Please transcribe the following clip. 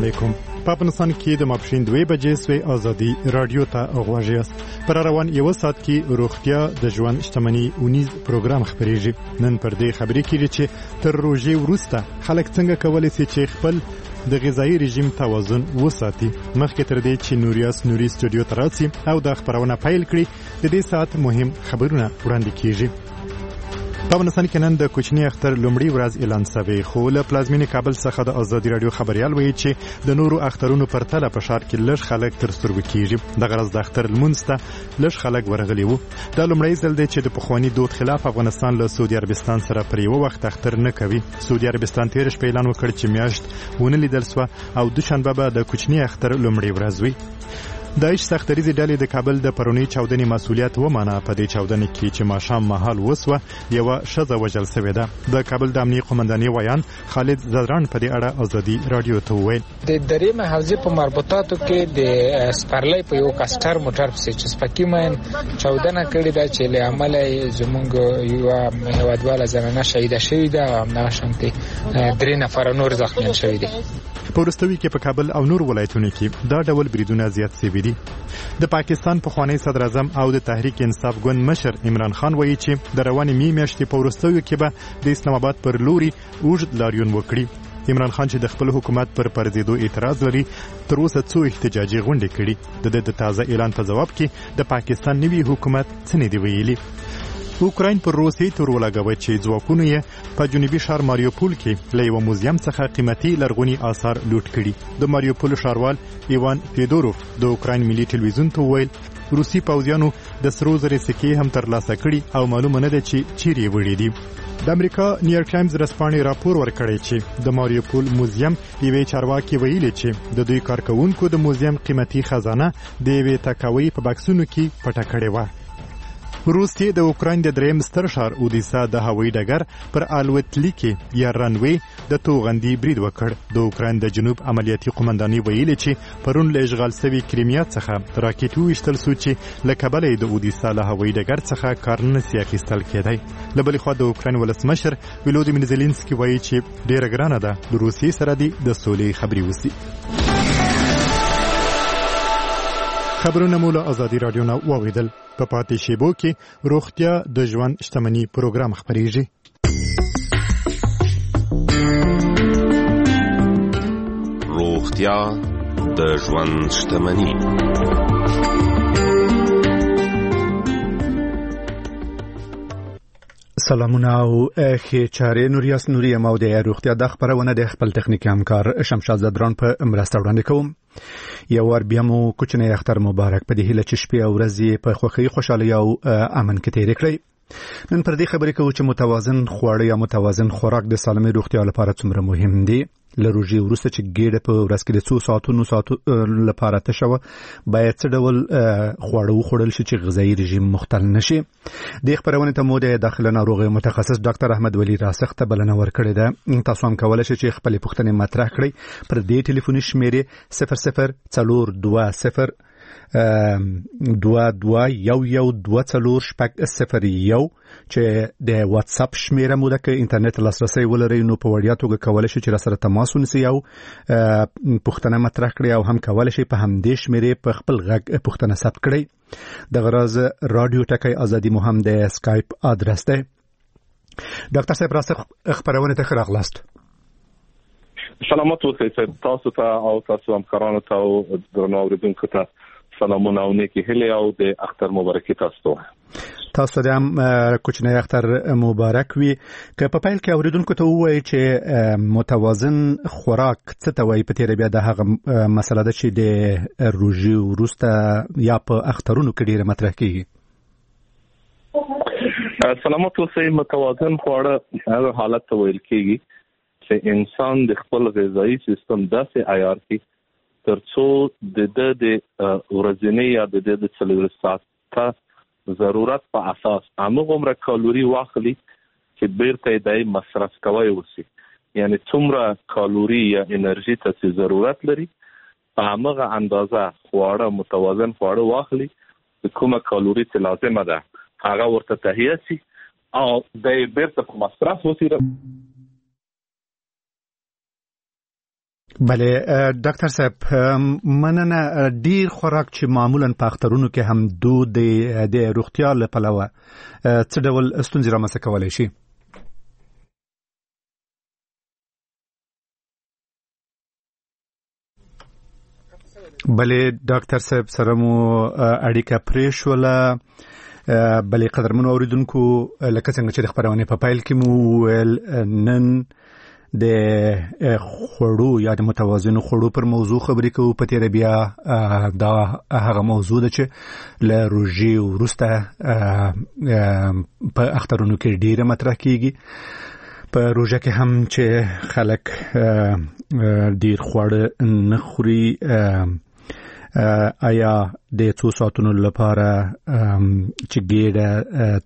علیکم. په افغانستان کې د ماپښین 2 بجې سوی ازادي رادیو ته غواړئ است. پر روان یو ساعت کې روغتیا د ژوند شتمنۍ اونیز پروګرام خبرېږي. نن پر دې خبرې کېږي چې تر روژې وروسته خلک څنګه کولی شي چې خپل د غذایی رژیم توازن وساتي. مخکې تر دې چې نوري سټوډیو ته راشي او د خبرونه پیل کړي، د دې ساعت مهم خبرونه وړاندې کېږي. په افغانستان کې نن د کوچني اختر لومړی ورځ اعلان شوی، خو له پلازمینې کابل څخه د ازادي رادیو خبريال وایي چې د نورو اخترونو پرتله په ښار کې لږ خلک تر سترګو کېږي. دغه ورځ د اختر لمونځ ته لږ خلک ورغلي وو. دا لومړی ځل دی چې د پخواني دود خلاف افغانستان له سعودي عربستان سره پر یو وخت اختر نه کوي. سعودي عربستان تیر شپه اعلان وکړ چې میاشت ونه لیدل سوه او دوشنبه به د کوچني اختر لومړی ورځ وي. د عیش سختریزې ډلې د کابل د پرونی چاودنې مسؤلیت ومانه. په دې چاودنې کې چې ماښام مهال وسوه، یوه ښځه وژل شوې ده. د کابل د امنیې قومندانې ویان خالد زدران په دې اړه ازادي رادیو ته وویل: د درې حوزې په مربوطاتو کې د سپرلۍ په یو کاستر موټر پسې چې سپکی مین چاودنه کړې ده چې له امله زمونږ یو هیوادواله زنانه شهیده شوې ده او همدغه شانتې 3 نفر نور زخمیان شوي دي. په وروستیو کې په کابل او نور ولایتونو کې دا ډول بریدونه زیات شوي دي. د پاکستان پخوانی صدر اعظم او د تحریک انصاف ګوند مشر عمران خان وایي چې د روانې میاشتې په وروستیو کې به د اسلام آباد پر لوري اوږد لاریون وکړي. عمران خان چې د خپل حکومت پر پرځېدو اعتراض لري، تر اوسه څو احتجاجي غونډې کړي. د تازه اعلان په جواب کې د پاکستان نوي حکومت څه نه دی ویلي. اوکراین پر روسیې تور ولګوي چې ځواکونو یې په جنوبي ښار ماریوپول کې له یوه موزیم څخه قیمتي لرغوني آثار لوټ کړي. د ماریوپول ښاروال ایوان فیدوروف د اوکراین ملي ټلویزیون ته وویل روسي پوځیانو د سرو زرو سکې هم ترلاسه کړي او معلومه نه ده چې چیرې وړي دي. د امریکا نیویارک ټایمز ورځپاڼې راپور ورکړی چې د ماریوپول موزیم یوې چارواکي ویلي چې د دوی کارکوونکو د موزیم قیمتي خزانه د یوې تاکاوۍ په بکسونو کې پټه کړې وه. روسیې د اوکراین د دریم ستر ښار اودیسا د هوایي ډګر پر الوتلیکې یا رنوی د توغندي برید وکړ. د اوکراین د جنوب عملیاتي قومندانۍ ویلي چې پرون له اشغال شوي کریمیا څخه راکټ وویشتل شو چې له کبله د اودیسا له هوایي ډګر څخه کار نه سي اخیستل کېدی. له بلې خوا د اوکراین ولسمشر ولودیمیر زيلنسکي وایي چې ډېره ګرانه ده د روسیې سره د سولې خبرې وسي. خبرونه مو له ازادي رادیو نه واوریدل. په پاتې شیبو کې روغتیا د ژوند شتمنۍ پروګرام خبرېږي. روغتیا د ژوند شتمنۍ. سلامونه او ښه چارې. نوریاس نوري مو د روغتیا د خبرونه د خپل تخنیکي همکار شمشاد زدران په مرسته وړاندې کوم. یو ور بیا مو کوچنی اختر مبارک په دې هیله چې شپې او ورځې په خوښۍ خوشحالۍ او امن کې تیر کړئ. نن پر دې خبرې کوو چې متوازن خواړه یا متوازن خوراک د سالمې روغتیا لپاره څومره مهم دی. له روژې وروسته چې ګېډه په ورځ کې د څو ساعتونو لپاره تشه وه، باید څه ډول خواړه وخوړل شي چې غذایي رژیم مختل نشي. دې خپرونې ته مو د داخله ناروغیو متخصص ډاکټر احمد ولی راسخ ته بلنه ورکړې ده. تاسو هم کولی شئ چې خپلې پوښتنې مطرح کړئ پر دې ټلیفوني شمېرې 004022 221401 چې د واتس اپ شمیره مو ده. که انټرنیټ لاسرسي ولرئ نو په وړیا توګه کولی شئ چې راسره تماس ونیسئ او پوښتنه مطرح کړئ او هم کولی شئ په همدې شمیرې په خپل غږ پوښتنه ثبت کړئ. دغه راز رادیو ټکی ازادي مو هم د سکایپ ادرس دی. ډاکټر صاحب راسخ خبرونه ته ښه راغلاست. سلامات اوسئ تاسو ته او تاسو همکارانو ته او درنو اوریدونکو ته سلامونه او نیکی هیلې او د اختر مبارکي تاسو ته. تاسو ته هم کوچنی اختر مبارک وي. که په پیل کې اوریدونکو ته ووایي چې متوازن خوراک څه ته وایي، په تیره بیا د هغه مسله ده چې د روژې وروسته یا په اخترونو کې ډېره مطرح کېږي. سلامات اوسئ. متوازن خواړه هغه حالت ته ویل کېږي چې انسان د خپل غذایي سیستم داسې عیار کړي ترڅو د ورځنی یا د 40 ساعته ضرورت په اساس همغومره کالوري واخلي چې بیرته یې مصرف کوي وسی. یعنی څومره کالوري یا انرژي ته ضرورت لري په همغه اندازه خواړه متوازن خواړه واخلي، کومه کالوري چې لازمه ده هغه ورته تهیه شي او د بیرته په مصرف وسی. بله ډاکټر صاحب مننه. ډیر خوراک چې معمولا په اخترونو کې هم دود د روغتیا لپاره څه ډول ستونزې رامنځته کولای شي؟ بله ډاکټر صاحب سره مو اړیکه پریښوله. بله قدرمنو اوریدونکو لکه څنګه چې د خبرونه په پایل کې مو ویل نن د خوړو یا د متوازن خوړو پر موضوع خبرې کوو. په تیر بیا دا هغه موضوع ده چې له روژې وروسته په اخترونو کې ډیره مطرح کیږي. په روژه کې هم چې خلک ډیر خواړه نه خوري، آیا د 2 ساعتونو لپاره چې ګیډه